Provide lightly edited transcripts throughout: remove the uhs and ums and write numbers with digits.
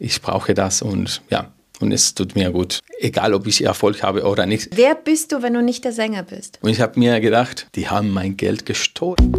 ich brauche das und ja, und es tut mir gut, egal ob ich Erfolg habe oder nicht. Wer bist du, wenn du nicht der Sänger bist? Und ich habe mir gedacht, die haben mein Geld gestohlen.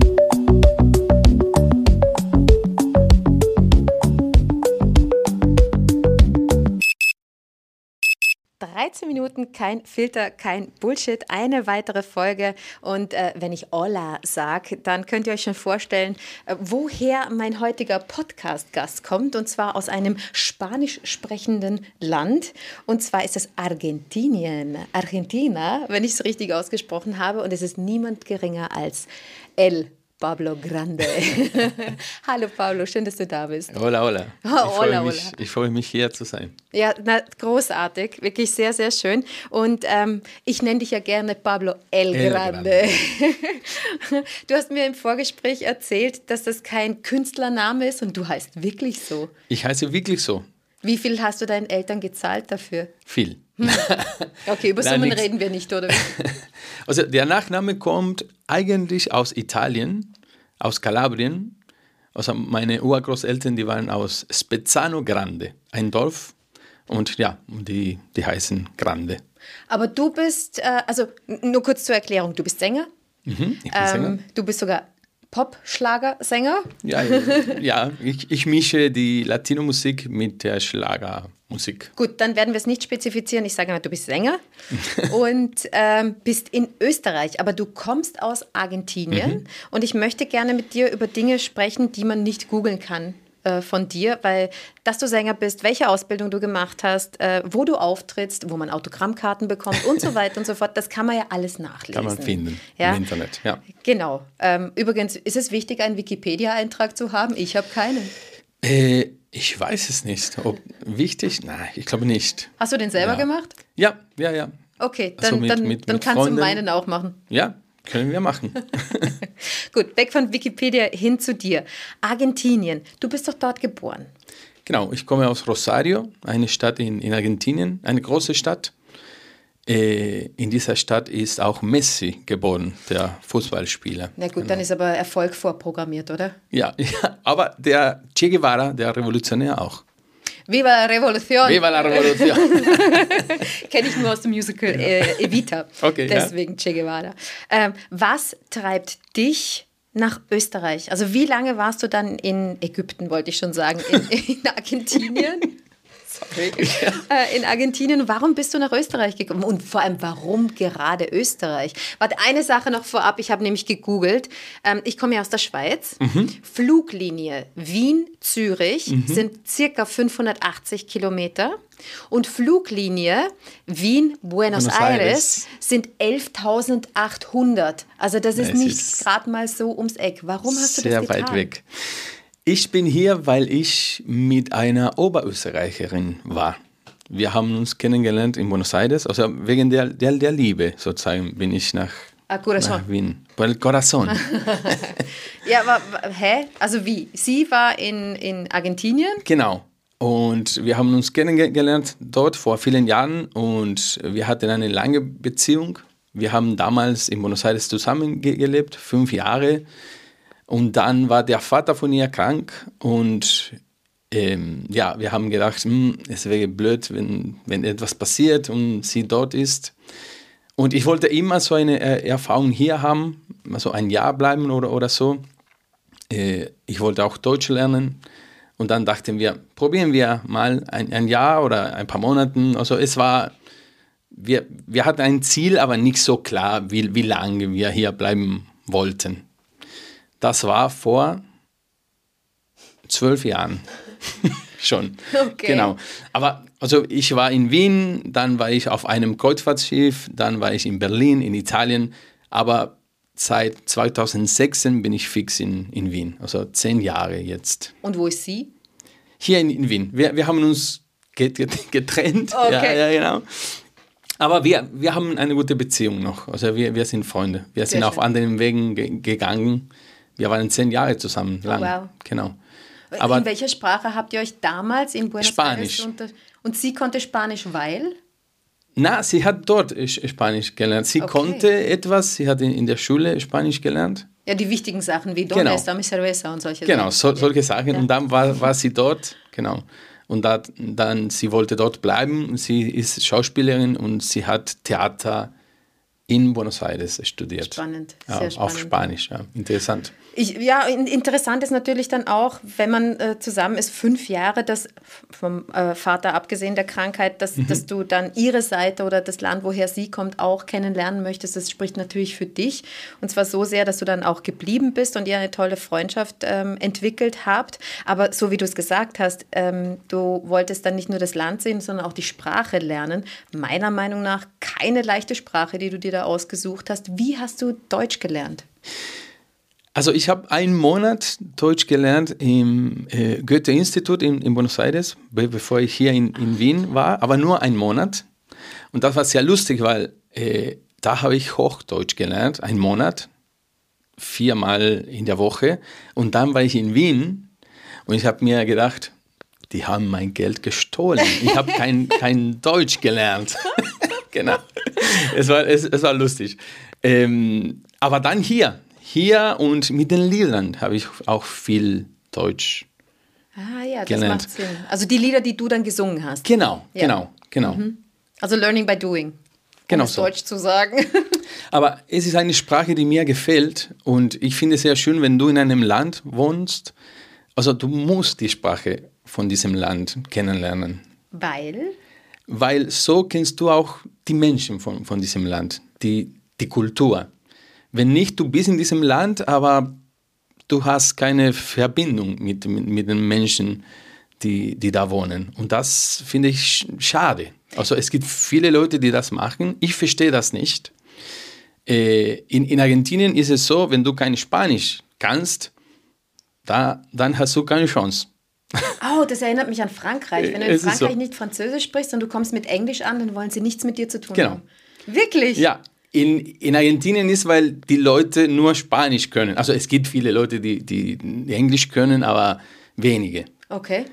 13 Minuten, kein Filter, kein Bullshit, eine weitere Folge. Und wenn ich Hola sage, dann könnt ihr euch schon vorstellen, woher mein heutiger Podcast-Gast kommt. Und zwar aus einem spanisch sprechenden Land. Und zwar ist es Argentinien. Argentina, wenn ich es richtig ausgesprochen habe. Und es ist niemand geringer als Pablo Grande. Hallo Pablo, schön, dass du da bist. Hola, hola. Hola. Ich freue mich, hier zu sein. Ja, großartig, wirklich sehr, sehr schön. Und ich nenne dich ja gerne Pablo El Grande. Du hast mir im Vorgespräch erzählt, dass das kein Künstlername ist und du heißt wirklich so. Ich heiße wirklich so. Wie viel hast du deinen Eltern gezahlt dafür? Viel. Okay, über Summen reden wir nicht, oder? Also der Nachname kommt eigentlich aus Italien, aus Kalabrien. Also meine Urgroßeltern, die waren aus Spezzano Grande, ein Dorf. Und ja, die heißen Grande. Aber du bist, also nur kurz zur Erklärung, du bist Sänger. Ich bin Sänger. Du bist sogar Pop-Schlagersänger. Ja, ich mische die Latino-Musik mit der Schlagermusik. Gut, dann werden wir es nicht spezifizieren. Ich sage mal, du bist Sänger und bist in Österreich, aber du kommst aus Argentinien. Und ich möchte gerne mit dir über Dinge sprechen, die man nicht googeln kann von dir, weil, dass du Sänger bist, welche Ausbildung du gemacht hast, wo du auftrittst, wo man Autogrammkarten bekommt und so weiter und so fort, das kann man ja alles nachlesen. Kann man finden im Internet, ja. Genau. Übrigens, ist es wichtig, einen Wikipedia-Eintrag zu haben? Ich habe keinen. Ich weiß es nicht. Ob wichtig? Nein, ich glaube nicht. Hast du den selber gemacht? Ja. Okay, Also dann mit kannst Freunden. du meinen auch machen. Ja, können wir machen. Gut, weg von Wikipedia hin zu dir. Argentinien, du bist doch dort geboren. Genau, ich komme aus Rosario, eine Stadt in Argentinien, eine große Stadt. In dieser Stadt ist auch Messi geboren, der Fußballspieler. Na gut, Dann ist aber Erfolg vorprogrammiert, oder? Ja, aber der Che Guevara, der Revolutionär auch. Viva la Revolution! Viva la Revolution! Kenne ich nur aus dem Musical Evita. Okay, deswegen Che Guevara. Was treibt dich nach Österreich? Also wie lange warst du dann in Ägypten, wollte ich schon sagen, in Argentinien? Sorry. In Argentinien. Warum bist du nach Österreich gekommen? Und vor allem, warum gerade Österreich? Warte, eine Sache noch vorab. Ich habe nämlich gegoogelt. Ich komme ja aus der Schweiz. Fluglinie Wien-Zürich sind circa 580 Kilometer. Und Fluglinie Wien-Buenos Aires sind 11.800. Also das ist nicht gerade mal so ums Eck. Warum hast du das getan? Sehr weit weg. Ich bin hier, weil ich mit einer Oberösterreicherin war. Wir haben uns kennengelernt in Buenos Aires, also wegen der Liebe sozusagen bin ich nach Wien. Por el corazón. Ja, aber Also wie? Sie war in Argentinien? Genau. Und wir haben uns kennengelernt dort vor vielen Jahren und wir hatten eine lange Beziehung. Wir haben damals in Buenos Aires zusammengelebt, 5 Jahre. Und dann war der Vater von ihr krank und wir haben gedacht, es wäre blöd, wenn etwas passiert und sie dort ist. Und ich wollte immer so eine Erfahrung hier haben, also ein Jahr bleiben oder so. Ich wollte auch Deutsch lernen. Und dann dachten wir, probieren wir mal ein Jahr oder ein paar Monate. Also es war, wir hatten ein Ziel, aber nicht so klar, wie lange wir hier bleiben wollten. Das war vor 12 Jahren schon. Okay. Genau. Aber also ich war in Wien, dann war ich auf einem Kreuzfahrtschiff, dann war ich in Berlin, in Italien. Aber seit 2006 bin ich fix in Wien. Also 10 Jahre jetzt. Und wo ist sie? Hier in Wien. Wir haben uns getrennt. Okay. Ja, genau. Aber wir haben eine gute Beziehung noch. Also wir sind Freunde. Wir sind auf anderen Wegen gegangen. Wir waren 10 Jahre zusammen, lang. Oh, wow. Genau. Aber in welcher Sprache habt ihr euch damals in Buenos Spanisch. Aires und sie konnte Spanisch, weil? Na, sie hat dort Spanisch gelernt. Sie konnte etwas, sie hat in der Schule Spanisch gelernt. Ja, die wichtigen Sachen wie Donde está mi cerveza und solche Genau, Sachen. solche Sachen. Ja. Und dann war sie dort, genau. und dann sie wollte dort bleiben. Sie ist Schauspielerin und sie hat Theater in Buenos Aires studiert. Spannend, ja, sehr spannend. Auf Spanisch, ja, interessant. Interessant ist natürlich dann auch, wenn man zusammen ist, 5 Jahre, dass vom Vater abgesehen der Krankheit, dass du dann ihre Seite oder das Land, woher sie kommt, auch kennenlernen möchtest. Das spricht natürlich für dich. Und zwar so sehr, dass du dann auch geblieben bist und ihr eine tolle Freundschaft entwickelt habt. Aber so wie du es gesagt hast, du wolltest dann nicht nur das Land sehen, sondern auch die Sprache lernen. Meiner Meinung nach keine leichte Sprache, die du dir da ausgesucht hast. Wie hast du Deutsch gelernt? Also ich habe 1 Monat Deutsch gelernt im Goethe-Institut in Buenos Aires, bevor ich hier in Wien war, aber nur 1 Monat. Und das war sehr lustig, weil da habe ich Hochdeutsch gelernt, 1 Monat, 4-mal in der Woche. Und dann war ich in Wien und ich habe mir gedacht, die haben mein Geld gestohlen. Ich habe kein Deutsch gelernt. Genau, es war lustig. Aber dann hier und mit den Liedern habe ich auch viel Deutsch das gelernt. macht Sinn. Also die Lieder, die du dann gesungen hast. Genau. Also learning by doing, Genau es so. Deutsch zu sagen. Aber es ist eine Sprache, die mir gefällt und ich finde es sehr schön, wenn du in einem Land wohnst, also du musst die Sprache von diesem Land kennenlernen. Weil so kennst du auch die Menschen von diesem Land, die Kultur. Wenn nicht, du bist in diesem Land, aber du hast keine Verbindung mit den Menschen, die da wohnen. Und das finde ich schade. Also es gibt viele Leute, die das machen. Ich verstehe das nicht. In Argentinien ist es so, wenn du kein Spanisch kannst, dann hast du keine Chance. Oh, das erinnert mich an Frankreich. Wenn du in Es ist Frankreich so. nicht Französisch sprichst und du kommst mit Englisch an, dann wollen sie nichts mit dir zu tun Genau. haben. Wirklich? Ja, in Argentinien ist, weil die Leute nur Spanisch können. Also es gibt viele Leute, die Englisch können, aber wenige. Okay.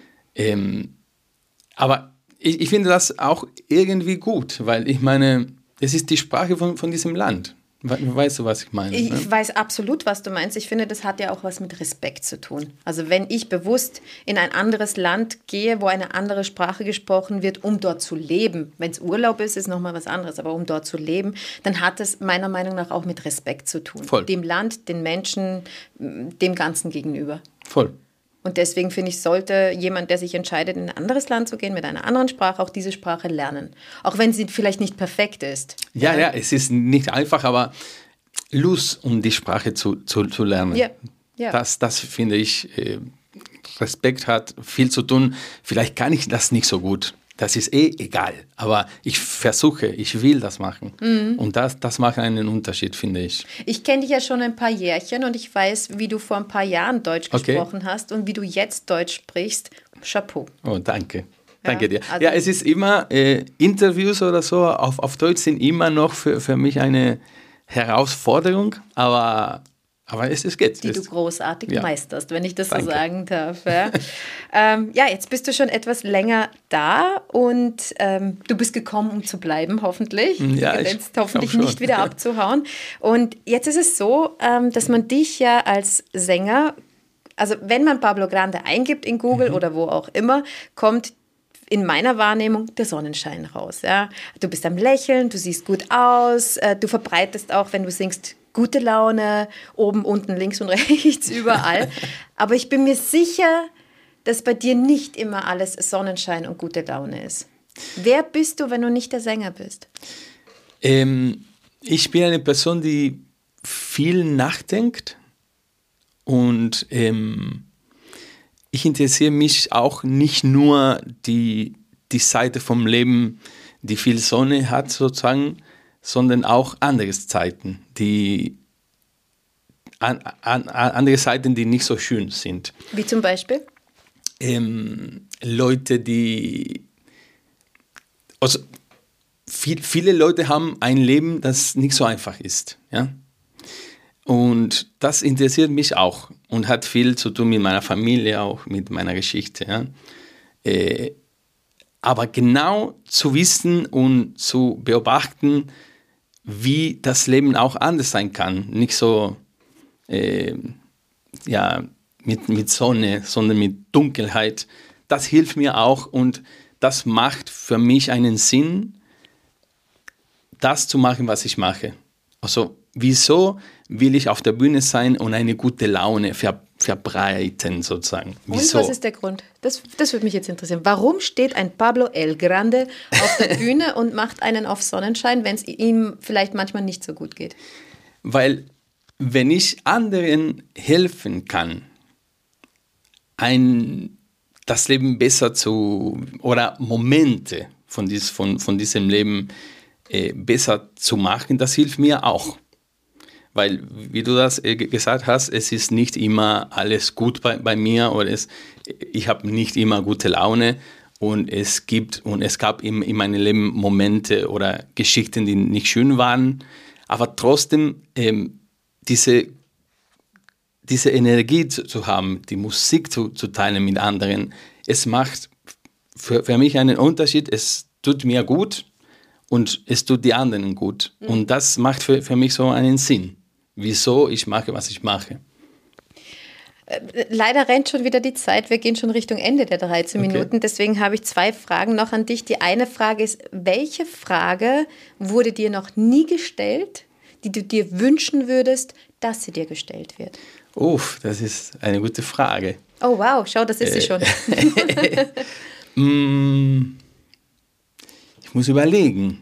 Aber ich finde das auch irgendwie gut, weil ich meine, es ist die Sprache von diesem Land. Weißt du, was ich meine? Ich weiß absolut, was du meinst. Ich finde, das hat ja auch was mit Respekt zu tun. Also wenn ich bewusst in ein anderes Land gehe, wo eine andere Sprache gesprochen wird, um dort zu leben, wenn es Urlaub ist nochmal was anderes, aber um dort zu leben, dann hat es meiner Meinung nach auch mit Respekt zu tun. Voll. Dem Land, den Menschen, dem Ganzen gegenüber. Voll. Und deswegen finde ich, sollte jemand, der sich entscheidet, in ein anderes Land zu gehen, mit einer anderen Sprache, auch diese Sprache lernen. Auch wenn sie vielleicht nicht perfekt ist. Ja, es ist nicht einfach, aber Lust, um die Sprache zu lernen. Ja. Das finde ich, Respekt hat viel zu tun. Vielleicht kann ich das nicht so gut. Das ist egal. Aber ich versuche, ich will das machen. Und das macht einen Unterschied, finde ich. Ich kenne dich ja schon ein paar Jährchen und ich weiß, wie du vor ein paar Jahren Deutsch gesprochen hast und wie du jetzt Deutsch sprichst. Chapeau. Oh, danke. Danke dir. Also ja, es ist immer, Interviews oder so auf Deutsch sind immer noch für mich eine Herausforderung, aber es geht. Die du großartig meisterst, wenn ich das Danke. so sagen darf. Ja. Jetzt bist du schon etwas länger da und du bist gekommen, um zu bleiben, hoffentlich. Ja, Du ich gewinnst hoffentlich glaub schon. nicht wieder abzuhauen. Und jetzt ist es so, dass man dich ja als Sänger, also wenn man Pablo Grande eingibt in Google oder wo auch immer, kommt in meiner Wahrnehmung der Sonnenschein raus. Ja? Du bist am Lächeln, du siehst gut aus, du verbreitest auch, wenn du singst, gute Laune, oben, unten, links und rechts, überall. Aber ich bin mir sicher, dass bei dir nicht immer alles Sonnenschein und gute Laune ist. Wer bist du, wenn du nicht der Sänger bist? Ich bin eine Person, die viel nachdenkt und ich interessiere mich auch nicht nur die Seite vom Leben, die viel Sonne hat sozusagen, sondern auch andere Zeiten, andere Seiten, die nicht so schön sind. Wie zum Beispiel? Leute, also viele Leute haben ein Leben, das nicht so einfach ist. Ja? Und das interessiert mich auch und hat viel zu tun mit meiner Familie, auch mit meiner Geschichte. Ja? Aber genau zu wissen und zu beobachten, wie das Leben auch anders sein kann. Nicht so mit Sonne, sondern mit Dunkelheit. das hilft mir auch und das macht für mich einen Sinn, das zu machen, was ich mache. Also wieso will ich auf der Bühne sein und eine gute Laune verbreiten sozusagen? Wieso? Und was ist der Grund? Das würde mich jetzt interessieren. Warum steht ein Pablo El Grande auf der Bühne und macht einen auf Sonnenschein, wenn es ihm vielleicht manchmal nicht so gut geht? Weil wenn ich anderen helfen kann, das Leben besser oder Momente von diesem Leben besser zu machen, das hilft mir auch. Weil, wie du das gesagt hast, es ist nicht immer alles gut bei mir oder ich habe nicht immer gute Laune und es gab in meinem Leben Momente oder Geschichten, die nicht schön waren, aber trotzdem diese Energie zu haben, die Musik zu teilen mit anderen, es macht für mich einen Unterschied, es tut mir gut und es tut die anderen gut. Und das macht für mich so einen Sinn, wieso ich mache, was ich mache. Leider rennt schon wieder die Zeit, wir gehen schon Richtung Ende der 13 Minuten, deswegen habe ich 2 Fragen noch an dich. Die eine Frage ist, welche Frage wurde dir noch nie gestellt, die du dir wünschen würdest, dass sie dir gestellt wird? Das ist eine gute Frage. Oh wow, schau, das ist sie schon. Ich muss überlegen.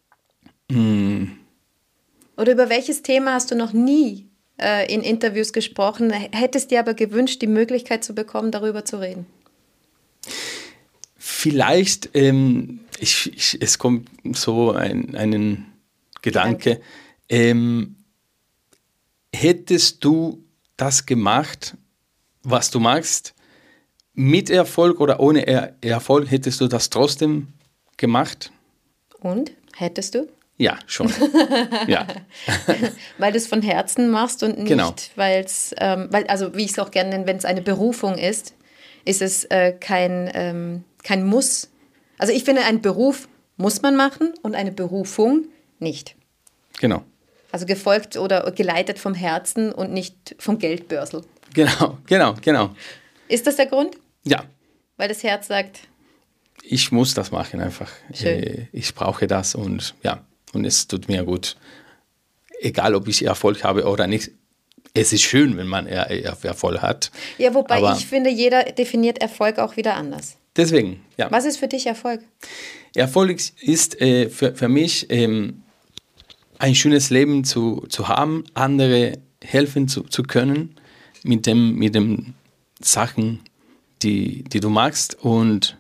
Oder über welches Thema hast du noch nie in Interviews gesprochen, hättest dir aber gewünscht, die Möglichkeit zu bekommen, darüber zu reden? Vielleicht, es kommt so einen Gedanke. Hättest du das gemacht, was du magst, mit Erfolg oder ohne Erfolg, hättest du das trotzdem gemacht? Und? Hättest du? Ja, schon. Ja. Weil du es von Herzen machst und nicht, genau. Also wie ich es auch gerne nenne, wenn es eine Berufung ist es kein Muss. Also ich finde, einen Beruf muss man machen und eine Berufung nicht. Genau. Also gefolgt oder geleitet vom Herzen und nicht vom Geldbörsel. Genau. Ist das der Grund? Ja. Weil das Herz sagt... Ich muss das machen einfach. Ich brauche das und ja, und es tut mir gut. Egal, ob ich Erfolg habe oder nicht. Es ist schön, wenn man Erfolg hat. Ja, wobei ich finde, jeder definiert Erfolg auch wieder anders. Deswegen, ja. Was ist für dich Erfolg? Erfolg ist für mich ein schönes Leben zu haben, andere helfen zu können mit dem Sachen, die du magst und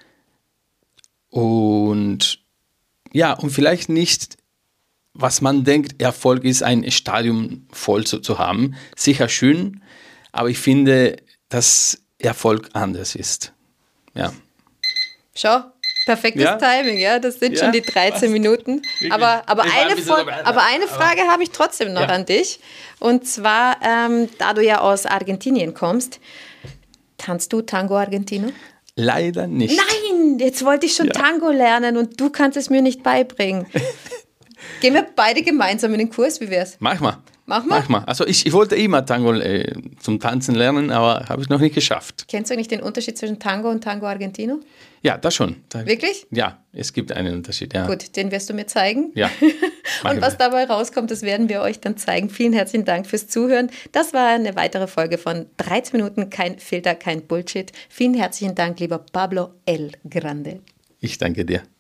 ja, und vielleicht nicht, was man denkt, Erfolg ist, ein Stadion voll zu haben. Sicher schön, aber ich finde, dass Erfolg anders ist. Ja. Schau, perfektes Timing, ja. Das sind schon die 13 Minuten. Aber eine Frage habe ich trotzdem noch an dich. Und zwar, da du ja aus Argentinien kommst, tanzt du Tango Argentino? Leider nicht. Nein, jetzt wollte ich schon Tango lernen und du kannst es mir nicht beibringen. Gehen wir beide gemeinsam in den Kurs, wie wär's? Mach mal. Also ich wollte immer Tango zum Tanzen lernen, aber habe ich noch nicht geschafft. Kennst du eigentlich den Unterschied zwischen Tango und Tango Argentino? Ja, das schon. Wirklich? Ja, es gibt einen Unterschied, ja. Gut, den wirst du mir zeigen. Ja. Und was dabei rauskommt, das werden wir euch dann zeigen. Vielen herzlichen Dank fürs Zuhören. Das war eine weitere Folge von 13 Minuten, kein Filter, kein Bullshit. Vielen herzlichen Dank, lieber Pablo El Grande. Ich danke dir.